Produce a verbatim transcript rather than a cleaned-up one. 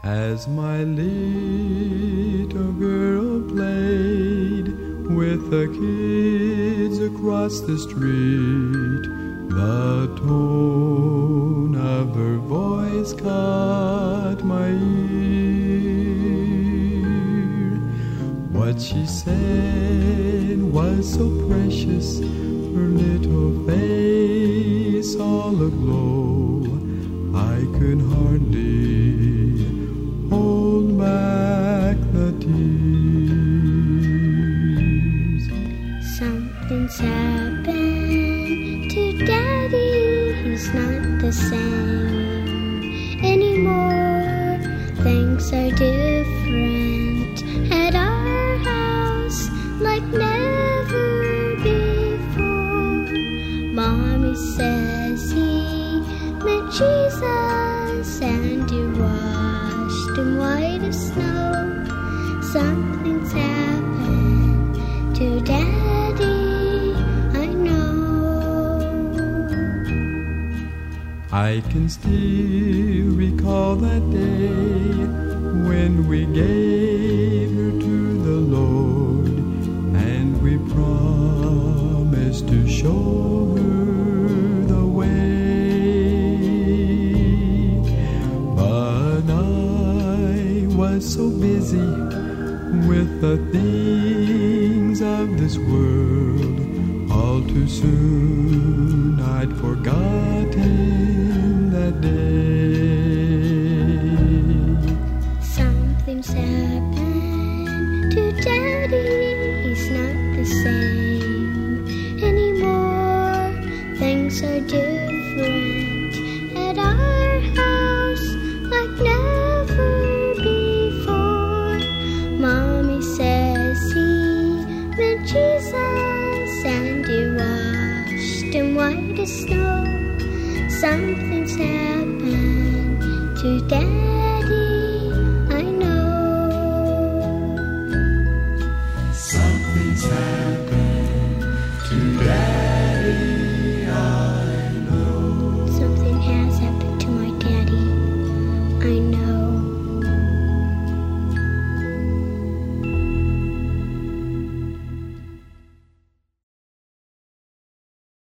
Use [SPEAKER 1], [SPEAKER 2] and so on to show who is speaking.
[SPEAKER 1] As my little girl played with the kids across the street, the tone of her voice caught my ear. What she said was so precious, her little face all aglow. I could hardly hold back the tears.
[SPEAKER 2] Something's happened to Daddy. He's not the same anymore. Things are different at our house, like never before. Mommy says he met Jesus and he washed him white as snow. Something's happened to Daddy, I know.
[SPEAKER 1] I can still recall that day when we gave her to the Lord, and we promised to show her the way. But I was so busy with the things of this world, all too soon I'd forgotten that day.
[SPEAKER 2] Something's happened to Daddy. He's not the same anymore. Things are different at our house, like never before. Mommy says he met Jesus and he washed him white as snow. Something's happened